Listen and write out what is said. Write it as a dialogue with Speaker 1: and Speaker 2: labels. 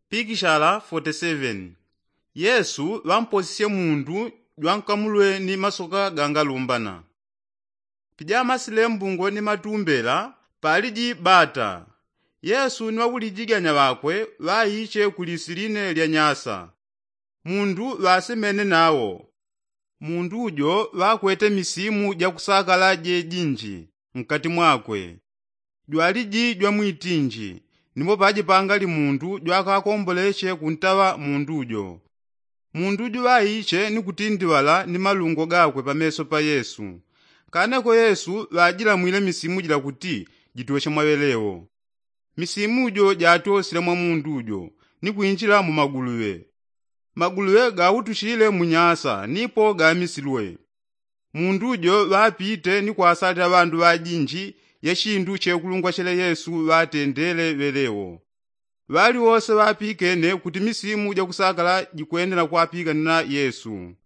Speaker 1: Pikishala 47 Yesu wamposisye munthu jwankamulwe ni masoka gangalumbana. Pijama silembungo ni matumbela paliji bata. Yesu ni wakulijiganya wakwe wayiche kulisiline lya nyasa. Munthu wasemene nawo. Munthu ujo wakwete misimu ja kusakala jinji mkati mwakwe. Jwaliji jwamwitinji. Nipo paji pangali munthu jwakakomboleshe kuntawa munthu ujo. Munthu ujo wayiche ni kutindiwala ni malungo gakwe pameso pa Yesu. Kaneko Yesu wajilamwile misimu jila kuti jitoshe mwawelewo. Misimu ujo jatosile mwa munthu ujo ni kuinjila mu maguluwe. Maguluwe gawutushile munyasa nipo gamisilwe. Munthu ujo wapite ni kuasalira bandu bajinji yeshindu chekulungwa chele Yesu watendele welewo. Wali wose wapikene kuti misimu ja kusakala jikuendela kuapika na Yesu.